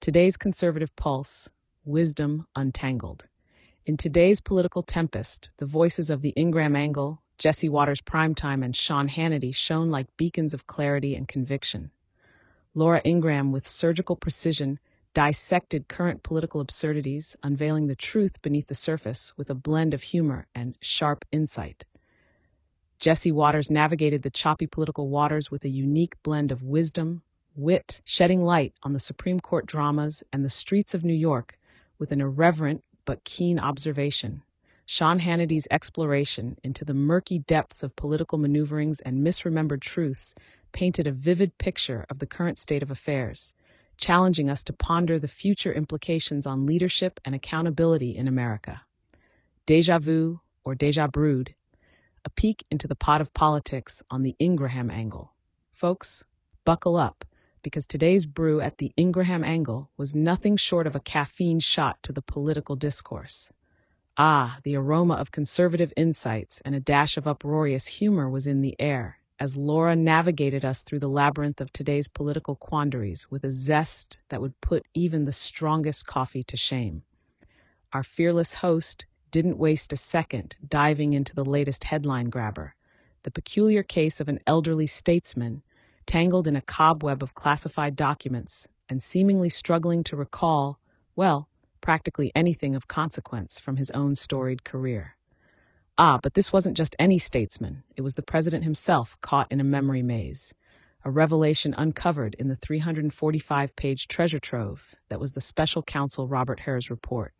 Today's conservative pulse, wisdom untangled. In today's political tempest, the voices of the Ingraham Angle, Jesse Watters Primetime, and Sean Hannity shone like beacons of clarity and conviction. Laura Ingraham, with surgical precision, dissected current political absurdities, unveiling the truth beneath the surface with a blend of humor and sharp insight. Jesse Watters navigated the choppy political waters with a unique blend of wisdom, wit, shedding light on the Supreme Court dramas and the streets of New York with an irreverent but keen observation. Sean Hannity's exploration into the murky depths of political maneuverings and misremembered truths painted a vivid picture of the current state of affairs, challenging us to ponder the future implications on leadership and accountability in America. Deja vu, or deja brewed, a peek into the pot of politics on the Ingraham Angle. Folks, buckle up, because today's brew at the Ingraham Angle was nothing short of a caffeine shot to the political discourse. The aroma of conservative insights and a dash of uproarious humor was in the air, as Laura navigated us through the labyrinth of today's political quandaries with a zest that would put even the strongest coffee to shame. Our fearless host didn't waste a second diving into the latest headline grabber, the peculiar case of an elderly statesman tangled in a cobweb of classified documents and seemingly struggling to recall, practically anything of consequence from his own storied career. But this wasn't just any statesman. It was the president himself caught in a memory maze, a revelation uncovered in the 345-page treasure trove that was the special counsel Robert Hare's report.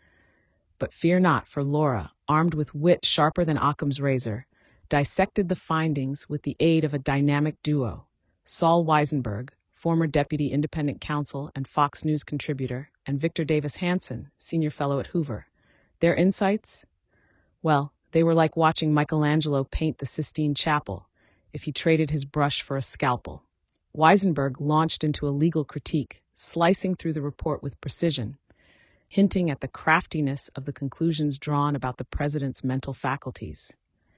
But fear not, for Laura, armed with wit sharper than Occam's razor, dissected the findings with the aid of a dynamic duo, Saul Weisenberg, former deputy independent counsel and Fox News contributor, and Victor Davis Hanson, senior fellow at Hoover. Their insights? They were like watching Michelangelo paint the Sistine Chapel if he traded his brush for a scalpel. Weisenberg launched into a legal critique, slicing through the report with precision, hinting at the craftiness of the conclusions drawn about the president's mental faculties.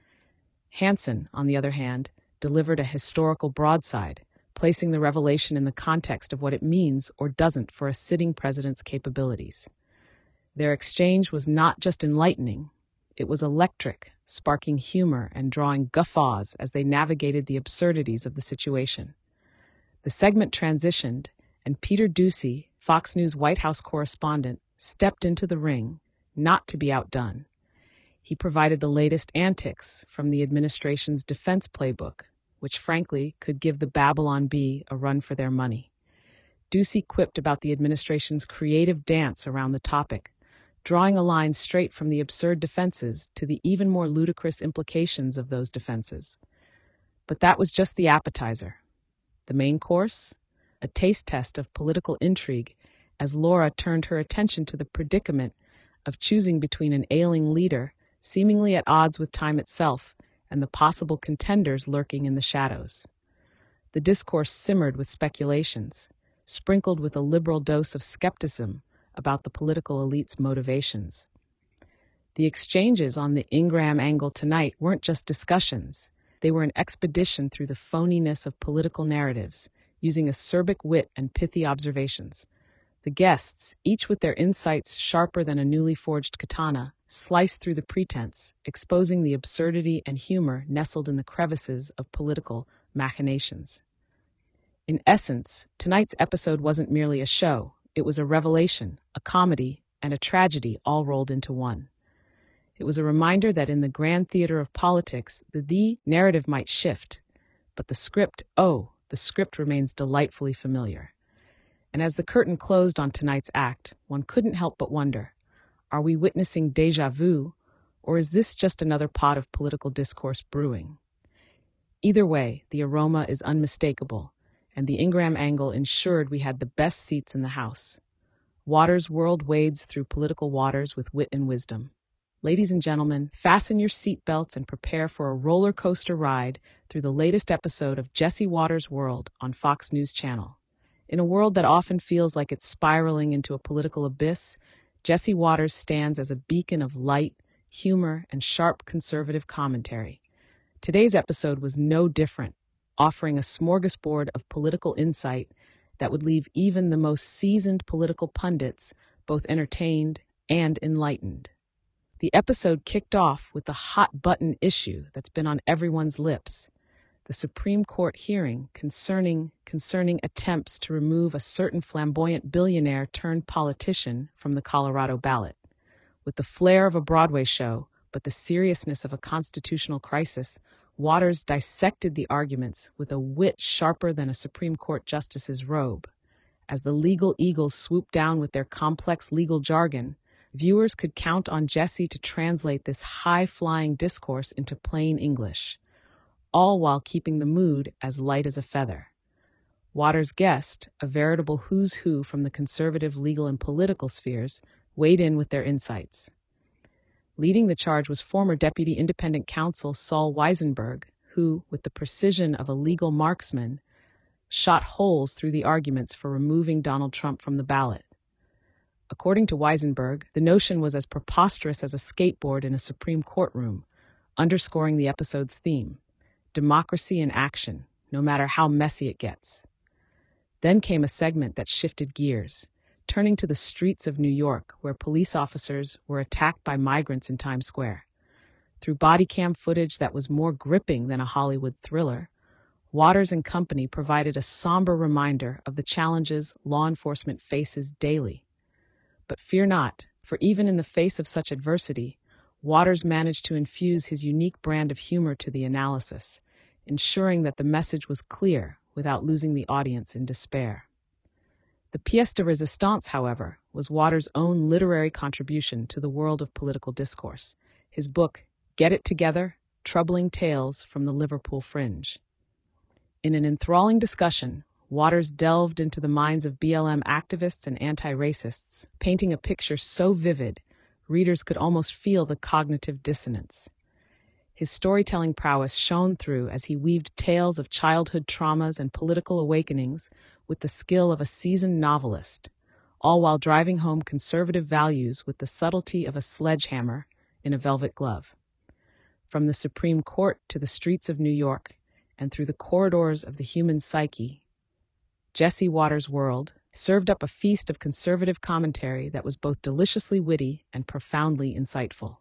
Hanson, on the other hand, delivered a historical broadside, placing the revelation in the context of what it means or doesn't for a sitting president's capabilities. Their exchange was not just enlightening, it was electric, sparking humor and drawing guffaws as they navigated the absurdities of the situation. The segment transitioned, and Peter Doocy, Fox News White House correspondent, stepped into the ring, not to be outdone. He provided the latest antics from the administration's defense playbook, which frankly could give the Babylon Bee a run for their money. Doocy quipped about the administration's creative dance around the topic, drawing a line straight from the absurd defenses to the even more ludicrous implications of those defenses. But that was just the appetizer. The main course? A taste test of political intrigue, as Laura turned her attention to the predicament of choosing between an ailing leader, seemingly at odds with time itself, and the possible contenders lurking in the shadows. The discourse simmered with speculations, sprinkled with a liberal dose of skepticism about the political elite's motivations. The exchanges on the Ingraham Angle tonight weren't just discussions. They were an expedition through the phoniness of political narratives, using acerbic wit and pithy observations. The guests, each with their insights sharper than a newly forged katana, sliced through the pretense, exposing the absurdity and humor nestled in the crevices of political machinations. In essence, tonight's episode wasn't merely a show. It was a revelation, a comedy, and a tragedy all rolled into one. It was a reminder that in the grand theater of politics, the narrative might shift, but the script remains delightfully familiar. And as the curtain closed on tonight's act, one couldn't help but wonder, are we witnessing déjà vu, or is this just another pot of political discourse brewing? Either way, the aroma is unmistakable, and the Ingraham Angle ensured we had the best seats in the house. Watters' world wades through political waters with wit and wisdom. Ladies and gentlemen, fasten your seatbelts and prepare for a roller coaster ride through the latest episode of Jesse Watters' World on Fox News Channel. In a world that often feels like it's spiraling into a political abyss, Jesse Watters stands as a beacon of light, humor, and sharp conservative commentary. Today's episode was no different, offering a smorgasbord of political insight that would leave even the most seasoned political pundits both entertained and enlightened. The episode kicked off with the hot-button issue that's been on everyone's lips, the Supreme Court hearing concerning attempts to remove a certain flamboyant billionaire turned politician from the Colorado ballot. With the flair of a Broadway show, but the seriousness of a constitutional crisis, Waters dissected the arguments with a wit sharper than a Supreme Court justice's robe. As the legal eagles swooped down with their complex legal jargon, viewers could count on Jesse to translate this high-flying discourse into plain English, all while keeping the mood as light as a feather. Waters' guest, a veritable who's who from the conservative legal and political spheres, weighed in with their insights. Leading the charge was former Deputy Independent Counsel Saul Weisenberg, who, with the precision of a legal marksman, shot holes through the arguments for removing Donald Trump from the ballot. According to Weisenberg, the notion was as preposterous as a skateboard in a Supreme Court room, underscoring the episode's theme: democracy in action, no matter how messy it gets. Then came a segment that shifted gears, turning to the streets of New York, where police officers were attacked by migrants in Times Square. Through body cam footage that was more gripping than a Hollywood thriller, Waters and company provided a somber reminder of the challenges law enforcement faces daily. But fear not, for even in the face of such adversity, Waters managed to infuse his unique brand of humor to the analysis, ensuring that the message was clear without losing the audience in despair. The pièce de résistance, however, was Waters' own literary contribution to the world of political discourse, his book, Get It Together: Troubling Tales from the Liverpool Fringe. In an enthralling discussion, Waters delved into the minds of BLM activists and anti-racists, painting a picture so vivid, readers could almost feel the cognitive dissonance. His storytelling prowess shone through as he weaved tales of childhood traumas and political awakenings with the skill of a seasoned novelist, all while driving home conservative values with the subtlety of a sledgehammer in a velvet glove. From the Supreme Court to the streets of New York and through the corridors of the human psyche, Jesse Waters' world served up a feast of conservative commentary that was both deliciously witty and profoundly insightful.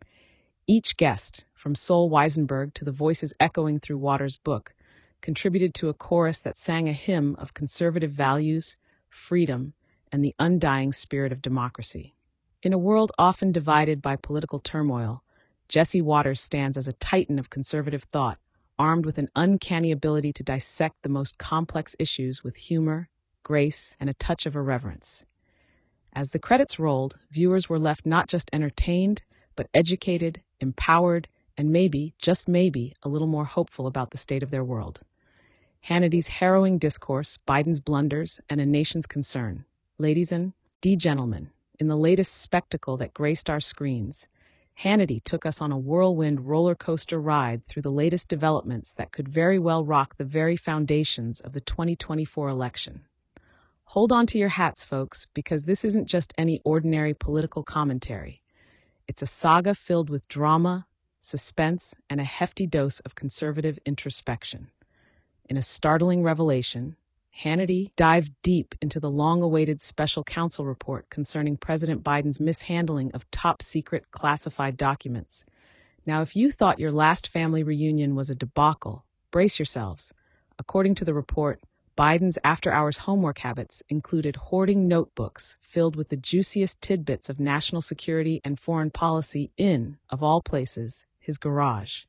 Each guest, from Saul Weisenberg to the voices echoing through Waters' book, contributed to a chorus that sang a hymn of conservative values, freedom, and the undying spirit of democracy. In a world often divided by political turmoil, Jesse Waters stands as a titan of conservative thought, armed with an uncanny ability to dissect the most complex issues with humor, grace, and a touch of irreverence. As the credits rolled, viewers were left not just entertained, but educated, empowered, and maybe, just maybe, a little more hopeful about the state of their world. Hannity's harrowing discourse, Biden's blunders, and a nation's concern. Ladies and gentlemen, in the latest spectacle that graced our screens, Hannity took us on a whirlwind roller coaster ride through the latest developments that could very well rock the very foundations of the 2024 election. Hold on to your hats, folks, because this isn't just any ordinary political commentary. It's a saga filled with drama, suspense, and a hefty dose of conservative introspection. In a startling revelation, Hannity dived deep into the long-awaited special counsel report concerning President Biden's mishandling of top-secret classified documents. Now, if you thought your last family reunion was a debacle, brace yourselves. According to the report, Biden's after-hours homework habits included hoarding notebooks filled with the juiciest tidbits of national security and foreign policy in, of all places, his garage.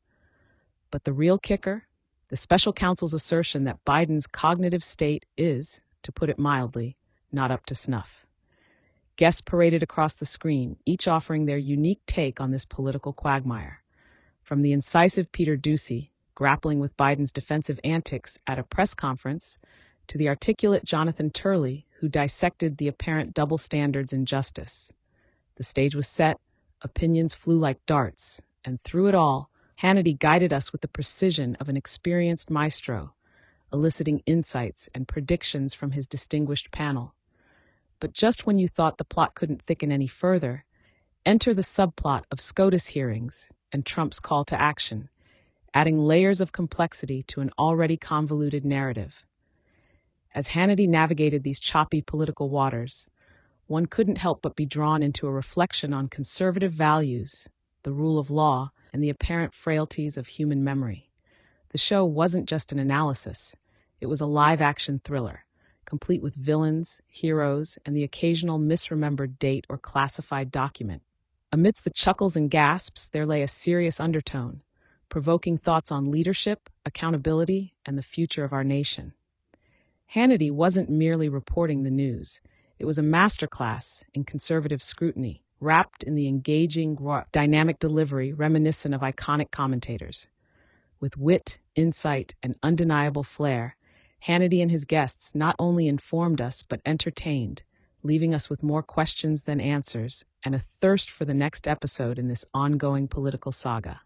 But the real kicker? The special counsel's assertion that Biden's cognitive state is, to put it mildly, not up to snuff. Guests paraded across the screen, each offering their unique take on this political quagmire. From the incisive Peter Doocy, grappling with Biden's defensive antics at a press conference, to the articulate Jonathan Turley, who dissected the apparent double standards in justice. The stage was set, opinions flew like darts, and through it all, Hannity guided us with the precision of an experienced maestro, eliciting insights and predictions from his distinguished panel. But just when you thought the plot couldn't thicken any further, enter the subplot of SCOTUS hearings and Trump's call to action, adding layers of complexity to an already convoluted narrative. As Hannity navigated these choppy political waters, one couldn't help but be drawn into a reflection on conservative values, the rule of law, and the apparent frailties of human memory. The show wasn't just an analysis, it was a live-action thriller, complete with villains, heroes, and the occasional misremembered date or classified document. Amidst the chuckles and gasps, there lay a serious undertone, provoking thoughts on leadership, accountability, and the future of our nation. Hannity wasn't merely reporting the news. It was a masterclass in conservative scrutiny, wrapped in the engaging, dynamic delivery reminiscent of iconic commentators. With wit, insight, and undeniable flair, Hannity and his guests not only informed us but entertained, leaving us with more questions than answers and a thirst for the next episode in this ongoing political saga.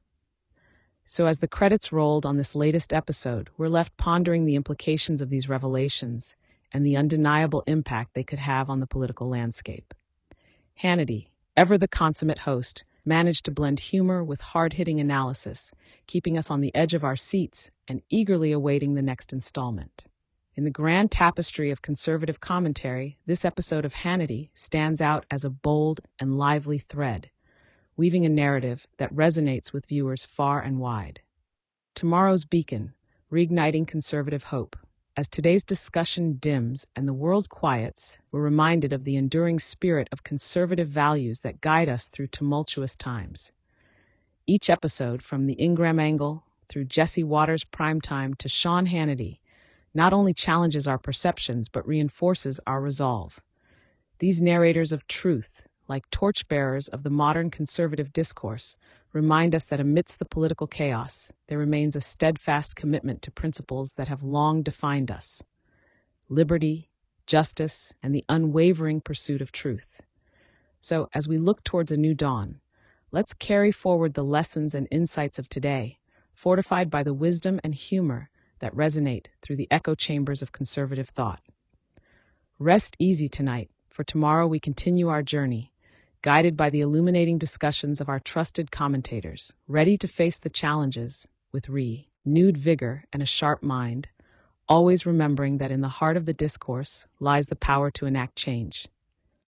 So as the credits rolled on this latest episode, we're left pondering the implications of these revelations and the undeniable impact they could have on the political landscape. Hannity, ever the consummate host, managed to blend humor with hard-hitting analysis, keeping us on the edge of our seats and eagerly awaiting the next installment. In the grand tapestry of conservative commentary, this episode of Hannity stands out as a bold and lively thread, weaving a narrative that resonates with viewers far and wide. Tomorrow's beacon, reigniting conservative hope. As today's discussion dims and the world quiets, we're reminded of the enduring spirit of conservative values that guide us through tumultuous times. Each episode, from the Ingram Angle through Jesse Waters' Primetime to Sean Hannity, not only challenges our perceptions but reinforces our resolve. These narrators of truth, like torchbearers of the modern conservative discourse, remind us that amidst the political chaos, there remains a steadfast commitment to principles that have long defined us: liberty, justice, and the unwavering pursuit of truth. So, as we look towards a new dawn, let's carry forward the lessons and insights of today, fortified by the wisdom and humor that resonate through the echo chambers of conservative thought. Rest easy tonight, for tomorrow we continue our journey, guided by the illuminating discussions of our trusted commentators, ready to face the challenges with renewed vigor and a sharp mind, always remembering that in the heart of the discourse lies the power to enact change.